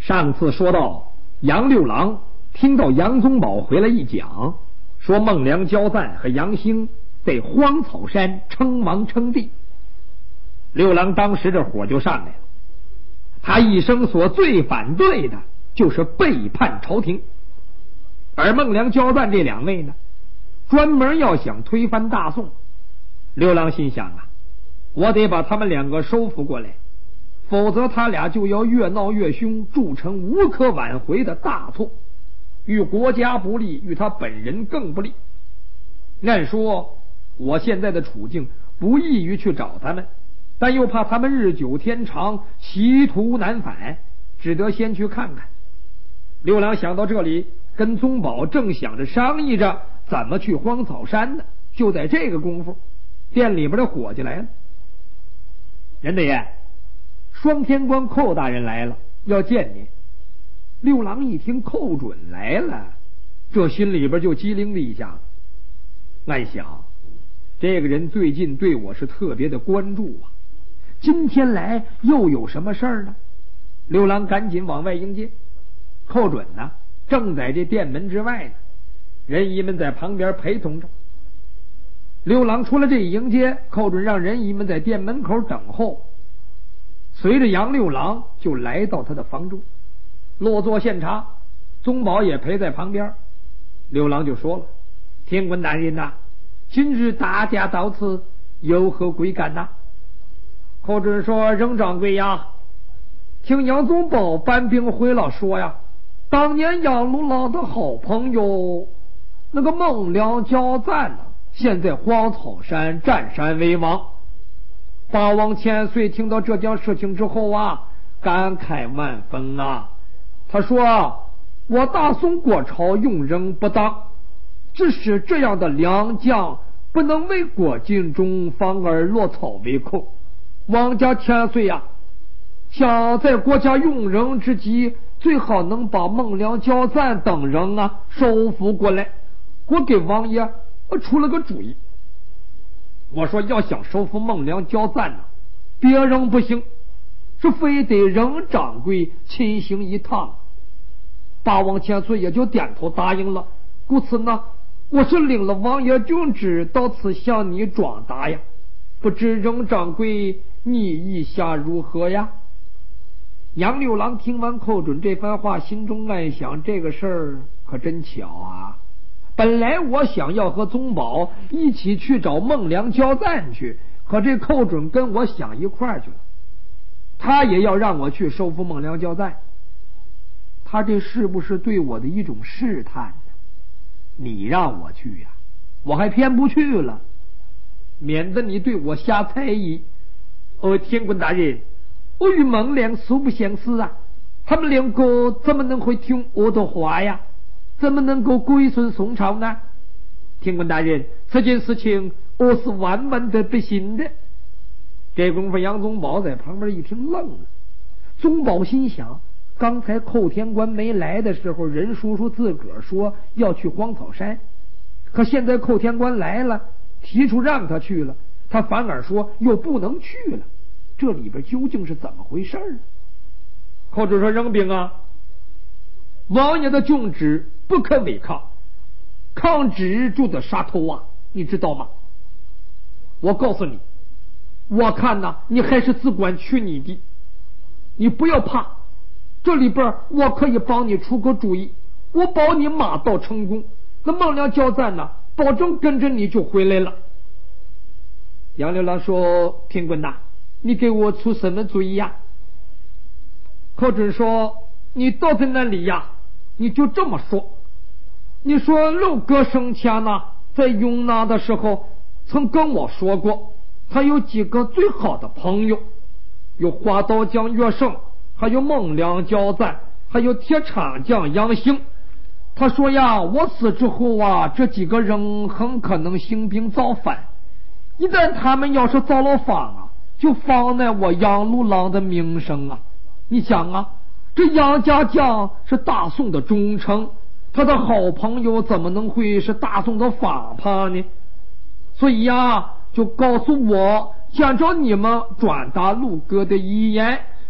上次说到杨六郎听到杨宗保回来一讲，说孟良焦赞和杨兴在荒草山称王称帝，六郎当时这火就上来了。他一生所最反对的就是背叛朝廷，而孟良焦赞这两位呢，专门要想推翻大宋。六郎心想啊，我得把他们两个收服过来，否则他俩就要越闹越凶，铸成无可挽回的大错，与国家不利，与他本人更不利。按说我现在的处境不易于去找他们，但又怕他们日久天长，歧途难返，只得先去看看。六郎想到这里，跟宗保正想着商议着怎么去荒草山呢，就在这个功夫，店里边的伙计来了。任大爷，双天官寇大人来了，要见您。六郎一听寇准来了，这心里边就机灵了一下，暗想这个人最近对我是特别的关注啊，今天来又有什么事儿呢？六郎赶紧往外迎接。寇准呢，正在这店门之外呢，人医们在旁边陪同着。六郎出了这一迎接，寇准让人医们在店门口等候，随着杨六郎就来到他的房中，落座献茶，宗保也陪在旁边。六郎就说了：天官大人呐，今日大驾到此，有何贵干呐？寇准说：任掌柜呀，听杨宗保搬兵回了说呀，当年杨六郎的好朋友那个孟良焦赞呢，现在荒草山占山为王。八王千岁听到这件事情之后啊，感慨万分啊。他说：我大宋国朝用人不当，只是这样的良将不能为国尽忠，反而落草为寇。王家千岁呀，想在国家用人之际，最好能把孟良焦赞等人啊收服过来。我给王爷出了个主意，我说要想收服孟良焦赞呢，别人不行，是非得任掌柜亲行一趟。八王千岁也就点头答应了。故此呢，我是领了王爷君旨到此向你转达呀，不知任掌柜你意下如何呀？杨六郎听完寇准这番话，心中暗想，这个事儿可真巧啊，本来我想要和宗保一起去找孟良焦赞去，可这寇准跟我想一块儿去了，他也要让我去收服孟良焦赞，他这是不是对我的一种试探呢？你让我去呀，我还偏不去了，免得你对我下猜疑。天官大人，我与孟良素不相识啊，他们两个怎么能会听我的话呀？怎么能够归顺宋朝呢？天官大人，这件事情我是万万的不信的。这功夫杨宗保在旁边一听愣了。宗保心想，刚才寇天官没来的时候，任叔叔自个儿说要去荒草山，可现在寇天官来了，提出让他去了，他反而说又不能去了，这里边究竟是怎么回事呢？寇准说：任兵啊，王爷的君旨不可违抗，抗旨就得杀头啊，你知道吗？我告诉你，我看呐，你还是只管去你的，你不要怕，这里边我可以帮你出个主意，我保你马到成功，那孟良焦赞呢，保证跟着你就回来了。杨六郎说：天官呐，你给我出什么主意呀？寇准说：你到在那里呀，你就这么说，你说六哥生前呢，在云南的时候曾跟我说过，他有几个最好的朋友，有花刀将岳胜，还有孟良焦赞，还有铁铲将杨兴。他说呀，我死之后啊，这几个人很可能兴兵造反，一旦他们要是造了反啊，就妨碍我杨六郎的名声啊。你想啊，这杨家将是大宋的忠臣，他的好朋友怎么能会是大宋的反叛呢？所以呀，就告诉我，想找你们转达陆哥的遗言，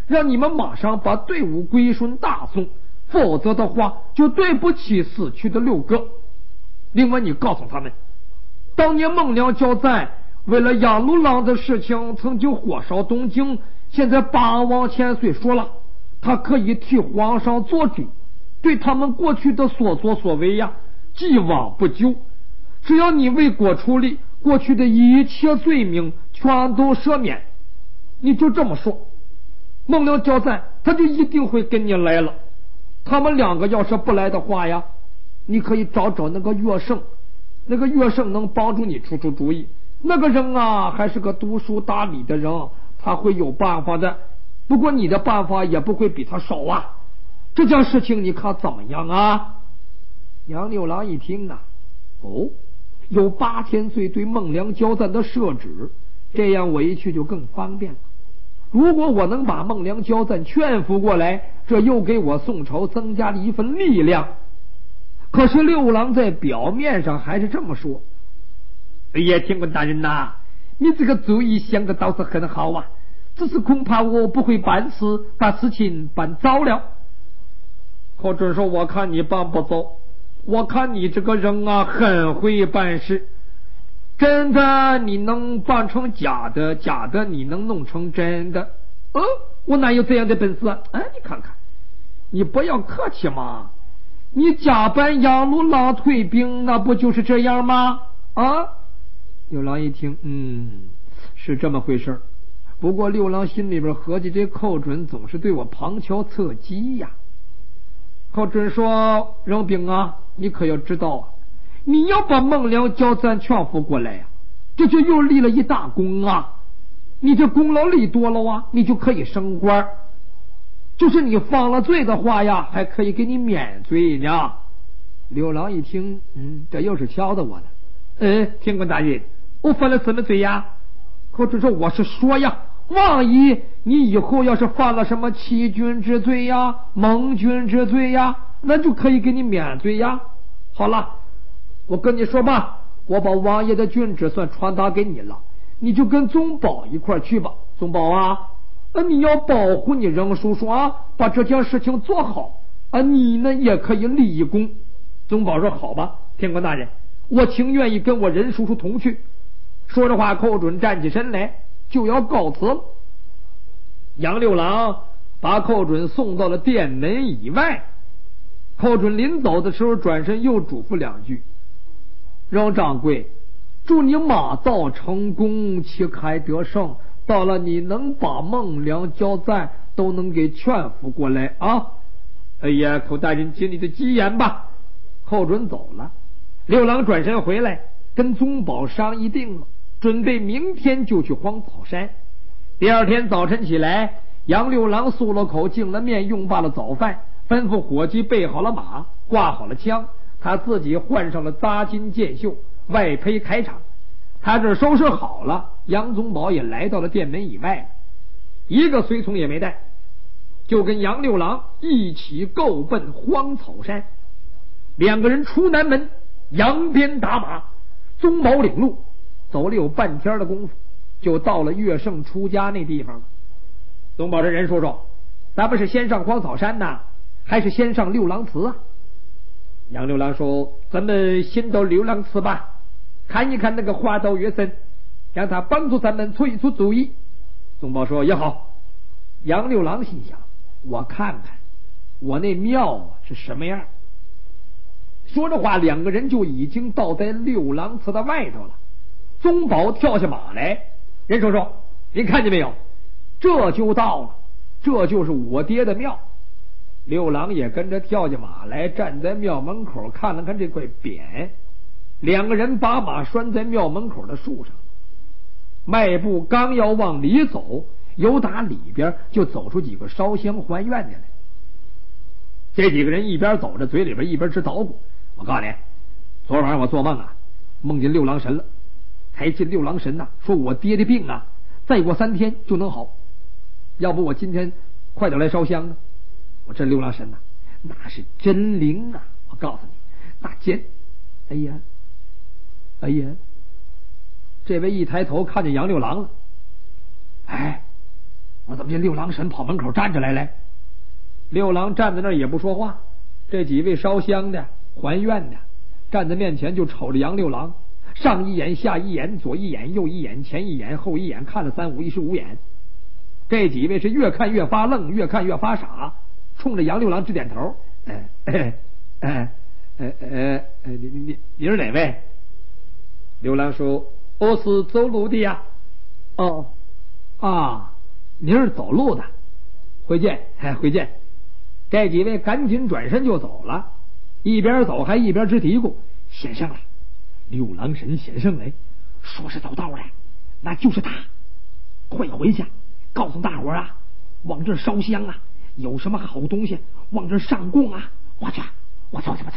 让你们马上把队伍归顺大宋，否则的话就对不起死去的六哥。另外你告诉他们，当年孟良交赞为了杨六郎的事情曾经火烧东京，现在八王千岁说了，他可以替皇上做主，对他们过去的所作所为呀，既往不咎。只要你为国出力，过去的一切罪名全都赦免。你就这么说，孟良交赞他就一定会跟你来了。他们两个要是不来的话呀，你可以找那个乐圣，那个乐圣能帮助你出出主意。那个人啊，还是个读书达理的人，他会有办法的。不过你的办法也不会比他少啊。这件事情你看怎么样啊？杨六郎一听啊，哦，有8000岁对孟良交赞的赦旨，这样我一去就更方便了。如果我能把孟良交赞劝服过来，这又给我宋朝增加了一份力量。可是六郎在表面上还是这么说：哎呀，天官大人呐，你这个主意想的倒是很好啊，只是恐怕我不会办事，把事情办糟了。寇准说，我看你办不糟，我看你这个人啊很会办事，真的你能办成假的，假的你能弄成真的。我哪有这样的本事啊？你看看，你不要客气嘛，你假扮杨六郎退兵，那不就是这样吗？六郎一听，是这么回事。不过六郎心里边合计，这寇准总是对我旁敲侧击呀。寇准说，任兵啊，你可要知道啊，你要把孟良交赞劝服过来呀，这就又立了一大功啊。你这功劳立多了啊，你就可以升官，就是你犯了罪的话呀，还可以给你免罪呢。六郎一听，这又是敲的我的。天官大人，我犯了什么罪呀？寇准说，我是说呀，万一你以后要是犯了什么欺君之罪呀、盟君之罪呀，那就可以给你免罪呀。好了，我跟你说吧，我把王爷的郡旨算传达给你了，你就跟宗保一块去吧。宗保啊，你要保护你任叔叔啊，把这件事情做好啊，你呢也可以立一功。宗保说，好吧，天官大人，我情愿意跟我任叔叔同去。说着话，寇准站起身来就要告辞了。杨六郎把寇准送到了殿门以外。寇准临走的时候转身又嘱咐两句：任掌柜，祝你马到成功，旗开得胜，到了你能把孟良交赞都能给劝服过来啊。哎呀，寇大人尽你的吉言吧。寇准走了。六郎转身回来跟宗保商议定了，准备明天就去荒草山。第二天早晨起来，杨六郎漱了口，净了面，用罢了早饭，吩咐伙计备好了马，挂好了枪，他自己换上了扎金箭袖，外披铠甲。他这收拾好了，杨宗保也来到了殿门以外，一个随从也没带，就跟杨六郎一起够奔荒草山。两个人出南门，扬鞭打马，宗保领路，走了有半天的功夫，就到了乐圣出家那地方了。宗保这人说说，咱们是先上荒草山呢，还是先上六郎祠啊？杨六郎说，咱们先到六郎祠吧，看一看那个花道乐僧，让他帮助咱们出一出主意。宗保说，也好。杨六郎心想，我看看我那庙是什么样。说着话，两个人就已经到在六郎祠的外头了。宗保跳下马来，任叔叔，您看见没有？这就到了，这就是我爹的庙。六郎也跟着跳下马来，站在庙门口看了看这块匾。两个人把马拴在庙门口的树上，迈步刚要往里走，由打里边就走出几个烧香还愿的来。这几个人一边走着，嘴里边一边直捣鼓。我告诉你，昨晚上我做梦啊，梦见六郎神了。才见六郎神呐，说我爹的病啊，再过3天就能好。要不我今天快点来烧香呢？我这六郎神呐，那是真灵啊！我告诉你，那见，哎呀，这位一抬头看见杨六郎了。 我怎么见六郎神跑门口站着来了？六郎站在那儿也不说话，这几位烧香的、还愿的站在面前就瞅着杨六郎，上一眼下一眼，左一眼右一眼，前一眼后一眼，看了355眼。这几位是越看越发愣，越看越发傻，冲着杨六郎直点头。你是哪位？六郎说：“我是走路的呀。”哦，啊，你是走路的，回见，回见。这几位赶紧转身就走了，一边走还一边直嘀咕：“先生啊，六郎神先生来，说是走道的，那就是他。快回去告诉大伙啊，往这烧香啊，有什么好东西往这上供啊！我去，我走去吧，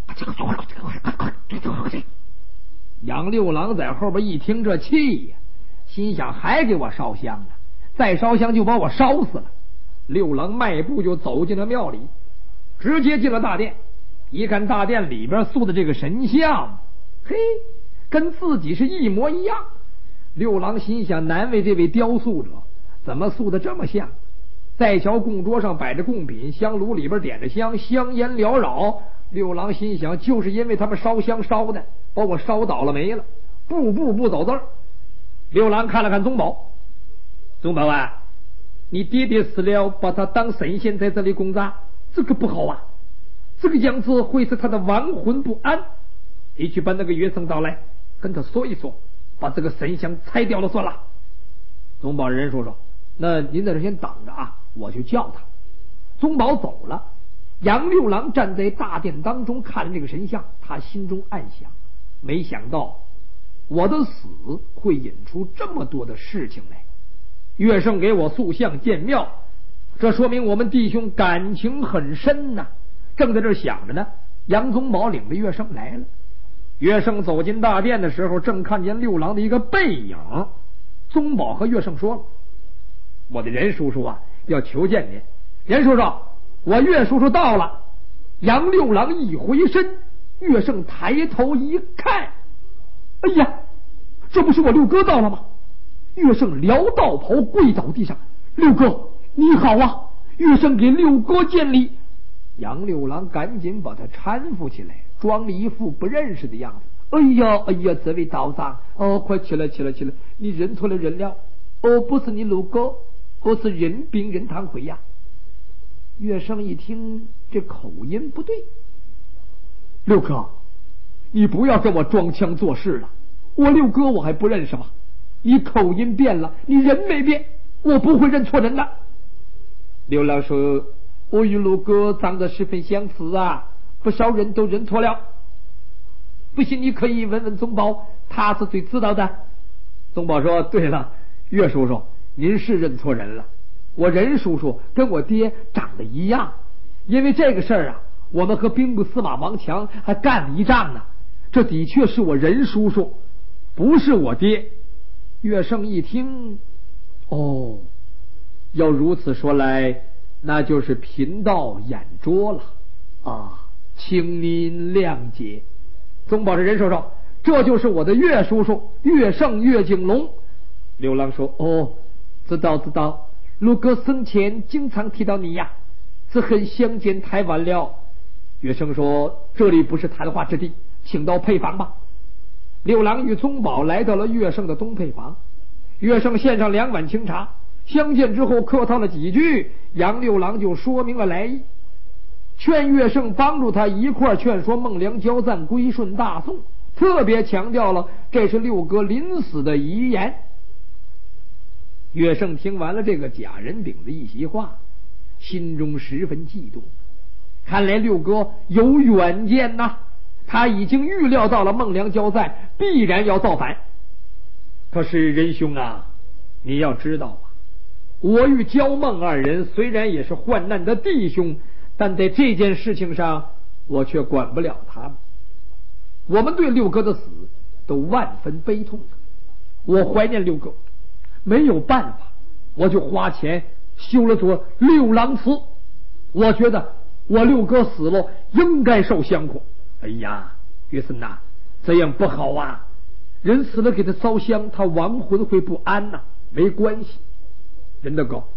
快！杨六郎在后边一听这气呀，心想还给我烧香呢，再烧香就把我烧死了。六郎迈步就走进了庙里，直接进了大殿。一看大殿里边塑的这个神像，嘿，跟自己是一模一样。六郎心想，难为这位雕塑者，怎么塑的这么像？再瞧供桌上摆着贡品，香炉里边点着香，香烟缭绕。六郎心想，就是因为他们烧香烧的，把我烧倒了没了，步步不走字儿。六郎看了看宗保，宗保啊，你爹爹死了，把他当神仙在这里供葬，这个不好啊，这个样子会使他的亡魂不安。你去把那个乐僧找来，跟他说一说，把这个神像拆掉了算了。宗保人说：“那您在这先等着啊，我去叫他。”宗保走了，杨六郎站在大殿当中看这个神像，他心中暗想：没想到我的死会引出这么多的事情来。乐圣给我塑像建庙，这说明我们弟兄感情很深呐。正在这想着呢，杨宗保领着乐圣来了。乐圣走进大殿的时候，正看见六郎的一个背影。宗保和乐圣说了：“我的任叔叔啊，要求见您。任叔叔，我岳叔叔到了。”杨六郎一回身，乐圣抬头一看，哎呀，这不是我六哥到了吗？乐圣撩道袍跪倒地上：“六哥你好啊！”乐圣给六哥见礼。杨六郎赶紧把他搀扶起来，装了一副不认识的样子。哎呀，这位道长，快起来，你认错了人了，不是你六哥，我是任兵任堂会呀。乐圣一听这口音不对：“六哥，你不要跟我装腔作势了，我六哥我还不认识吗？你口音变了，你人没变，我不会认错人的。”六郎说：“我与六哥长得十分相似啊，不少人都认错了。不信你可以问问宗保，他是最知道的。”宗保说：“对了，岳叔叔，您是认错人了。我任叔叔跟我爹长得一样，因为这个事儿啊，我们和兵部司马王强还干了一仗呢。这的确是我任叔叔，不是我爹。”乐圣一听，哦，要如此说来，那就是贫道眼拙了啊，请您谅解。宗保是任叔叔，这就是我的岳叔叔岳圣岳景龙。六郎说：“哦，知道，六哥生前经常提到你呀，只恨相见太晚了。”岳圣说：“这里不是谈话之地，请到配房吧。”六郎与宗保来到了岳圣的东配房，岳圣献上2碗清茶，相见之后客套了几句，杨六郎就说明了来意，劝岳圣帮助他一块劝说孟良交赞归顺大宋，特别强调了这是六哥临死的遗言。岳圣听完了这个假人饼的一席话，心中十分悸动，看来六哥有远见呐，他已经预料到了孟良交赞必然要造反。可是仁兄啊，你要知道啊，我与焦孟二人虽然也是患难的弟兄，但在这件事情上我却管不了他们。我们对六哥的死都万分悲痛的，我怀念六哥，没有办法，我就花钱修了座六郎祠。我觉得我六哥死了应该受香火。哎呀，岳森呐，这样不好啊，人死了给他烧香，他亡魂会不安呐。没关系，仁德哥，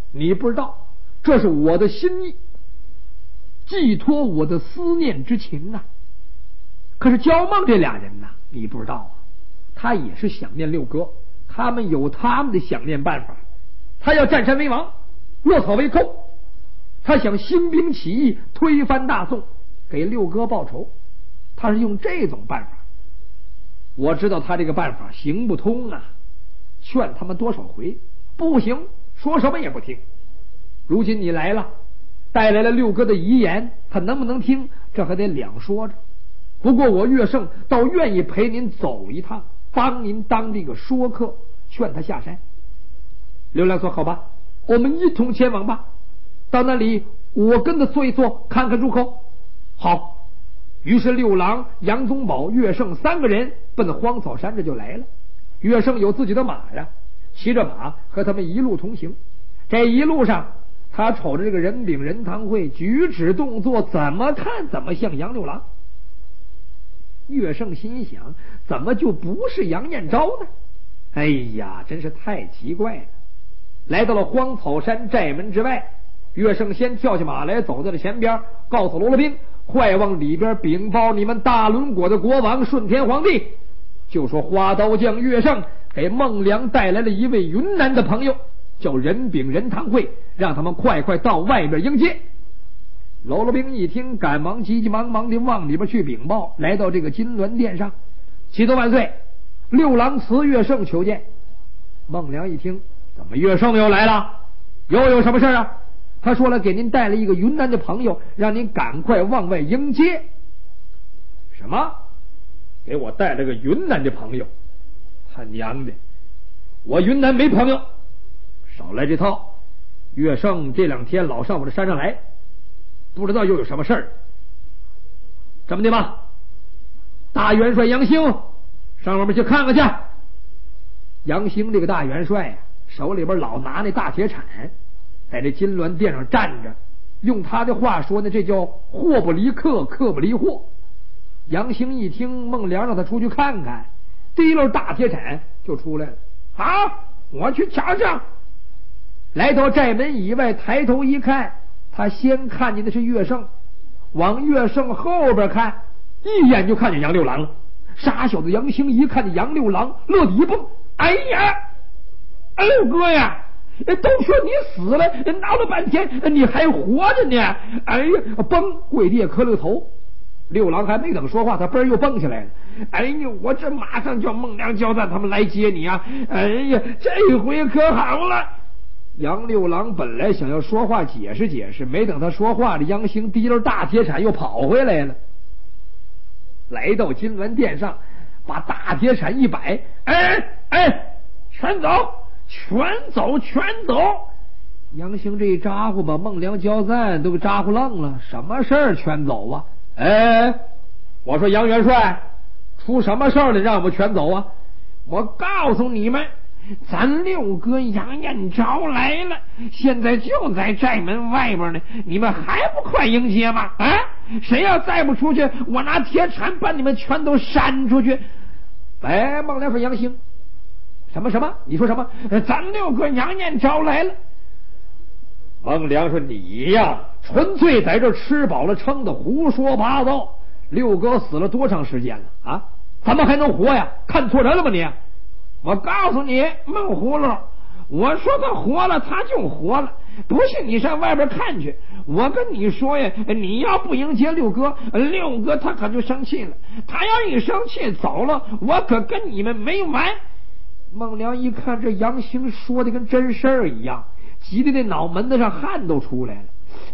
你不知道，这是我的心意，寄托我的思念之情啊。可是焦梦这俩人呢，你不知道啊，他也是想念六哥，他们有他们的想念办法。他要占山为王，落草为寇，他想兴兵起义，推翻大宋，给六哥报仇。他是用这种办法。我知道他这个办法行不通啊，劝他们多少回，不行，说什么也不听。如今你来了，带来了六哥的遗言，他能不能听，这还得两说着。不过我乐胜倒愿意陪您走一趟，帮您当这个说客，劝他下山。刘良说：“好吧，我们一同前往吧。到那里，我跟他坐一坐，看看入口。”好。于是六郎、杨宗保、乐胜三个人奔荒草山这就来了。乐胜有自己的马呀，骑着马和他们一路同行。这一路上，他瞅着这个人禀仁堂会举止动作，怎么看怎么像杨六郎。乐胜心想，怎么就不是杨彦昭呢？哎呀，真是太奇怪了。来到了荒草山寨门之外，乐胜先跳下马来，走在了前边，告诉罗罗兵，快往里边禀报你们大轮国的国王顺天皇帝，就说花刀匠乐胜给孟良带来了一位云南的朋友，叫任炳仁堂会，让他们快快到外边迎接。喽啰兵一听，赶忙急急忙忙的往里边去禀报。来到这个金銮殿上，启奏万岁，六郎辞乐胜求见。孟良一听，怎么乐胜又来了？又有什么事啊？他说了，给您带了一个云南的朋友，让您赶快往外迎接。什么？给我带了个云南的朋友？他娘的，我云南没朋友，少来这套。乐胜这两天老上我这山上来，不知道又有什么事儿。这么的吧，大元帅杨兴上外面去看看去。杨兴这个大元帅呀，手里边老拿那大铁铲，在这金銮殿上站着，用他的话说呢，这叫货不离客，客不离货。杨兴一听孟良让他出去看看，提溜大铁铲就出来了。好，我去瞧瞧。来到寨门以外，抬头一看，他先看见的是乐胜，往乐胜后边看，一眼就看见杨六郎了。傻小子杨兴一看见杨六郎，乐得一蹦，哎呀，六哥呀，都说你死了，闹了半天你还活着呢！哎呀，蹦跪地磕了个头。六郎还没等说话，他嘣又蹦起来了。哎呀，我这马上叫孟良交战他们来接你啊！哎呀，这回可好了。杨六郎本来想要说话解释解释，没等他说话，这杨兴提溜大铁铲又跑回来了。来到金銮殿上，把大铁铲一摆，全走，全走，全走！杨兴这一咋呼，把孟良交战都给咋呼愣了。什么事儿全走啊？我说杨元帅，出什么事儿了？让我们全走啊！我告诉你们，咱六哥杨彦昭来了，现在就在寨门外边呢，你们还不快迎接吗？啊！谁要再不出去，我拿铁铲把你们全都扇出去！孟良说杨兴，什么？你说什么？咱六哥杨彦昭来了。孟良说你呀，纯粹在这吃饱了撑的胡说八道。六哥死了多长时间了啊？怎么还能活呀？看错人了吗你？我告诉你，孟葫芦，我说他活了他就活了，不信你上外边看去。我跟你说呀，你要不迎接六哥，六哥他可就生气了，他要一生气走了，我可跟你们没完。孟良一看这杨兴说的跟真事儿一样，急得那脑门子上汗都出来了。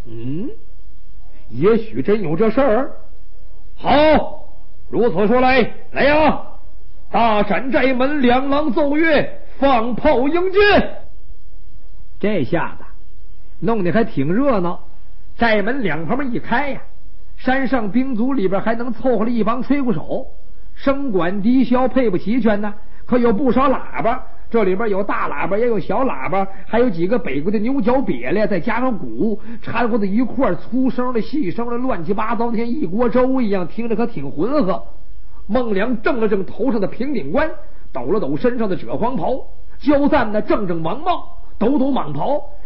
也许真有这事儿。好，如此说来呀，大闪寨门两郎奏乐，放炮迎接。这下子弄得还挺热闹，寨门两旁边一开呀，山上兵卒里边还能凑合了一帮吹鼓手，声管笛箫配不齐全呢，可有不少喇叭，这里边有大喇叭也有小喇叭，还有几个北国的牛角瘪咧，再加上鼓掺和在一块，粗声的细声的乱七八糟，像一锅粥一样，听着可挺浑和。孟良正了正头上的平顶冠，抖了抖身上的赭黄袍，焦赞呢正王帽，抖蟒袍，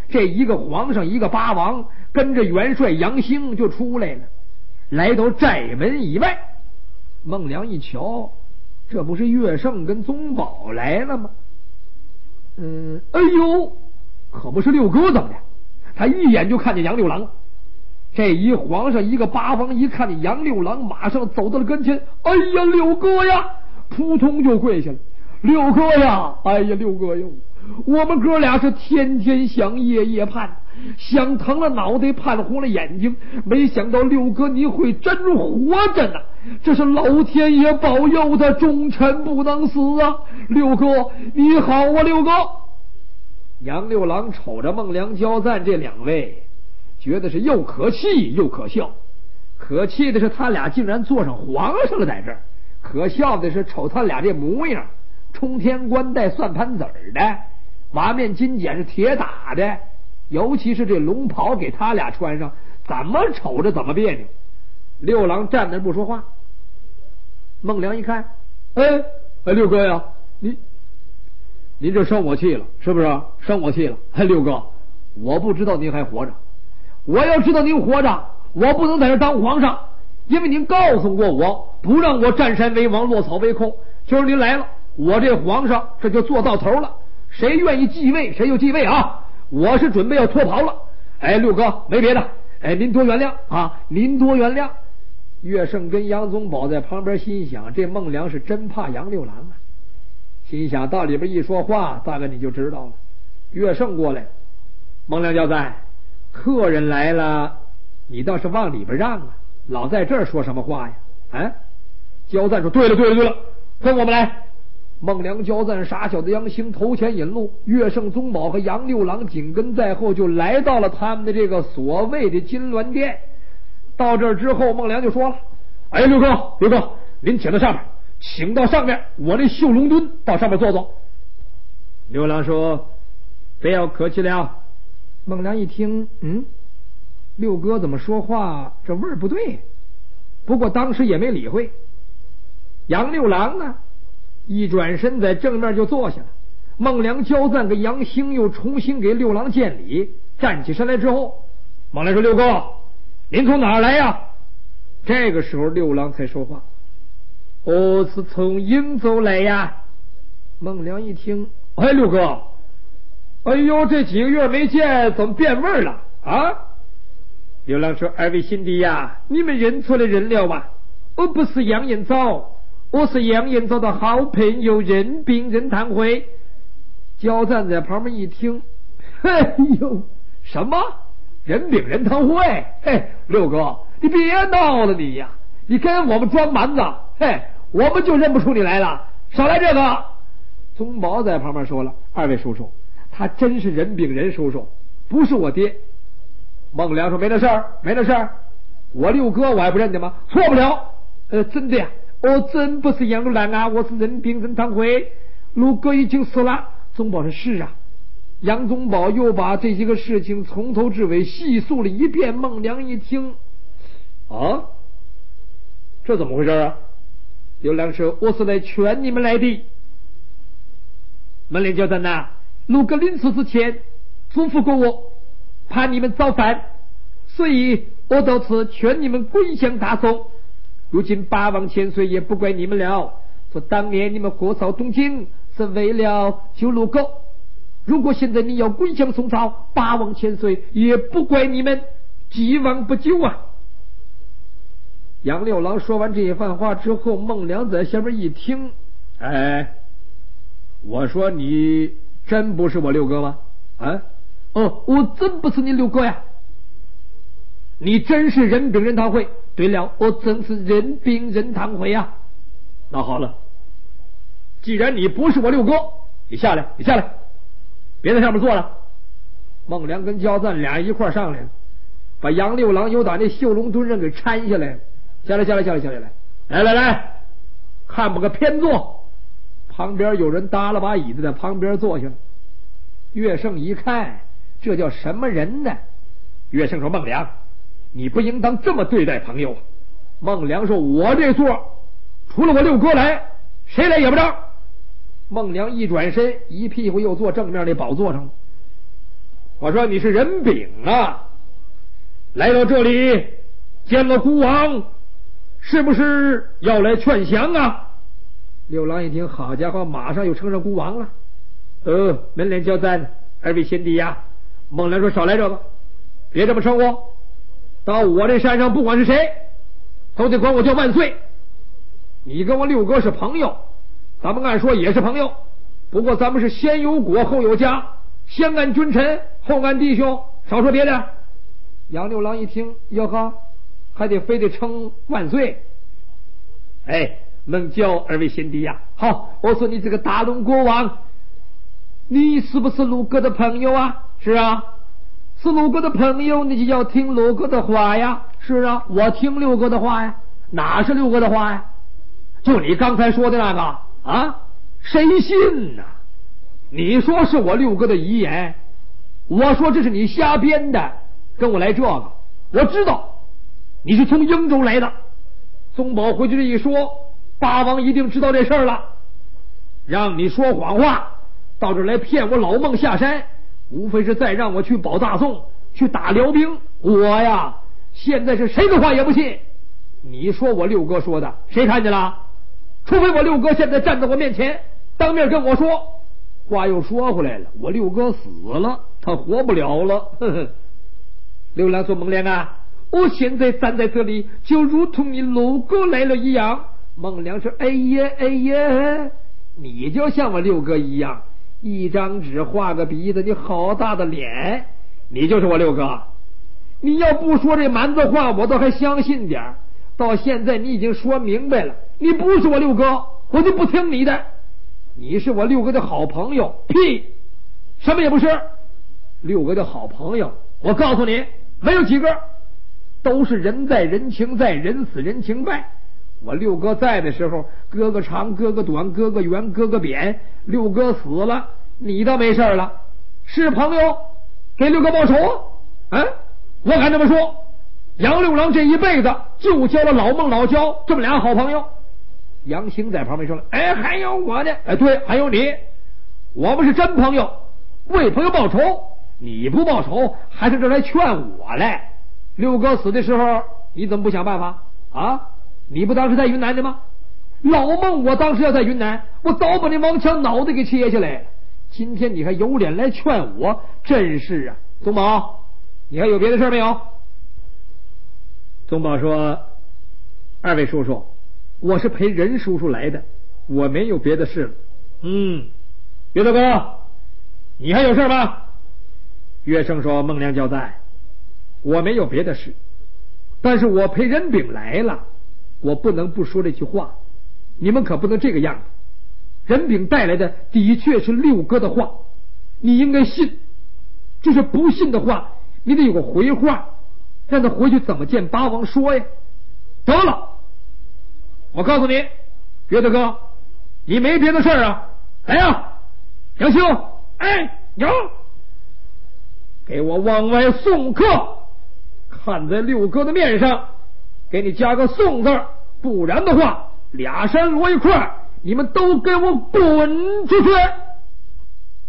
这一个皇上一个八王跟着元帅杨兴就出来了，来到寨门以外。孟良一瞧，这不是乐胜跟宗保来了吗？哎呦，可不是六哥怎么的？他一眼就看见杨六郎。这一皇上一个八王一看见杨六郎，马上走到了跟前。哎呀，六哥呀！扑通就跪下了。六哥呀！哎呀，六哥哟！我们哥俩是天天想，夜夜盼，想疼了脑袋，盼红了眼睛，没想到六哥你会真活着呢！这是老天爷保佑的，忠臣不能死啊！六哥你好啊，六哥！杨六郎瞅着孟良、焦赞这两位，觉得是又可气又可笑。可气的是他俩竟然坐上皇上了，在这儿；可笑的是瞅他俩这模样，冲天冠带算盘子的，瓦面金剪是铁打的，尤其是这龙袍给他俩穿上，怎么瞅着怎么别扭。六郎站那不说话。孟良一看，六哥呀，您这生我气了是不是？生我气了。六哥，我不知道您还活着，我要知道您活着，我不能在这当皇上，因为您告诉过我不让我占山为王，落草为寇。今儿您来了，我这皇上这就做到头了，谁愿意继位谁就继位啊！我是准备要脱袍了。六哥没别的，您多原谅啊，您多原谅。乐胜跟杨宗保在旁边心想，这孟良是真怕杨六郎啊，心想到里边一说话，大概你就知道了。乐胜过来，孟良交代，客人来了，你倒是往里边让啊，老在这儿说什么话呀？焦赞说，对了，跟我们来。孟良、焦赞、傻小子杨兴头前引路，乐胜、宗保和杨六郎紧跟在后，就来到了他们的这个所谓的金銮殿。到这儿之后，孟良就说了，六哥您请到上面，请到上面，我那绣龙墩到上面坐坐。六郎说，不要客气了。孟良一听，六哥怎么说话这味儿不对，不过当时也没理会。杨六郎呢，一转身在正面就坐下了。孟良、焦赞跟杨兴又重新给六郎见礼，站起身来之后，孟良说，六哥您从哪儿来呀？这个时候六郎才说话，我是从营州来呀。孟良一听，六哥，哎呦，这几个月没见怎么变味了啊？六郎说，二位兄弟呀，你们认错了人了吧？我不是杨延昭，我是杨延昭的好朋友任兵任堂辉。焦赞在旁边一听，什么任兵任堂辉？六哥你别闹了你呀，你跟我们装蛮子，我们就认不出你来了，少来这个。宗保在旁边说了，二位叔叔，他真是任兵任叔叔，不是我爹。孟良说，没那事儿，我六哥我还不认得吗？错不了。真的呀，我真不是杨六郎啊，我是任兵任堂辉，六哥已经死了。宗保说，是啊。杨宗保又把这些个事情从头至尾细述了一遍。孟良一听，这怎么回事啊？刘良说，我是来劝你们来的。孟良交代呐，六哥临死之前嘱咐过我，怕你们造反，所以我到此劝你们归降大宋。如今八王千岁也不怪你们了，说当年你们火烧东京是为了救六哥，如果现在你要归降宋朝，八王千岁也不怪你们，既往不咎啊。杨六郎说完这一番话之后，孟良在下边一听，我说你真不是我六哥吗？我真不是你六哥呀。你真是任兵任堂辉。对了，我真是任兵任堂辉呀。那好了，既然你不是我六哥，你下来，别在上面坐了。孟良跟焦赞俩人一块上来了，把杨六郎又打那绣龙墩上给搀下来了。下来，来，看不个偏坐。旁边有人搭了把椅子在旁边坐下了。乐胜一看，这叫什么人呢？乐胜说，孟良，你不应当这么对待朋友啊。孟良说，我这座除了我六哥来，谁来也不让。孟良一转身，一屁股又坐正面那宝座上了。 我说你是任炳啊，来到这里见了孤王，是不是要来劝降啊？六郎一听，好家伙，马上又称上孤王了。门帘交赞，二位贤弟呀。孟良说少来这个，别这么称呼，到我这山上不管是谁都得管我叫万岁。你跟我六哥是朋友，咱们按说也是朋友，不过咱们是先有果后有家，先干君臣后干弟兄，少说别的。杨六郎一听，哟呵，还得非得称万岁。哎，孟教二位贤弟呀，好，我说你这个大龙国王，你是不是陆哥的朋友啊？是啊，是陆哥的朋友，你就要听陆哥的话呀。是啊，我听六哥的话呀。哪是六哥的话呀？就你刚才说的那个啊，谁信呢？你说是我六哥的遗言，我说这是你瞎编的，跟我来这个。我知道你是从英州来的。宗保回去这一说，八王一定知道这事儿了，让你说谎话，到这儿来骗我老孟下山，无非是再让我去保大宋，去打辽兵。我呀，现在是谁的话也不信。你说我六哥说的，谁看见了？除非我六哥现在站在我面前，当面跟我说。话又说回来了，我六哥死了，他活不了了。呵呵。六郎说：“孟良啊，我现在站在这里，就如同你六哥来了一样。”孟良说：“哎呀哎呀，你就像我六哥一样，一张纸画个鼻子，你好大的脸，你就是我六哥。你要不说这蛮子话，我倒还相信点。到现在你已经说明白了，你不是我六哥，我就不听你的。你是我六哥的好朋友，屁，什么也不是。六哥的好朋友，我告诉你，没有几个，都是人在人情在，人死人情败。我六哥在的时候，哥哥长哥哥短，哥哥圆哥哥扁。六哥死了，你倒没事了，是朋友给六哥报仇啊！我敢这么说，杨六郎这一辈子就交了老孟老焦这么俩好朋友。杨兴在旁边说了：“哎，还有我呢。哎，对，还有你，我们是真朋友，为朋友报仇。你不报仇，还是这来劝我来。六哥死的时候，你怎么不想办法啊？你不当时在云南的吗？老孟我当时要在云南，我早把你王强脑袋给切下来了。今天你还有脸来劝我，真是啊！宗保，你还有别的事没有？”宗保说：“二位叔叔，我是陪任叔叔来的，我没有别的事了。”岳大哥，你还有事吗？岳生说：“孟良交代，我没有别的事，但是我陪任炳来了，我不能不说这句话，你们可不能这个样子。任炳带来的的确是六哥的话，你应该信。就是不信的话，你得有个回话，让他回去怎么见八王说呀。得了，我告诉你，岳大哥，你没别的事啊？来呀，杨修，哎，有，给我往外送客，看在六哥的面上，给你加个送字，不然的话，俩山摞一块，你们都给我滚出去！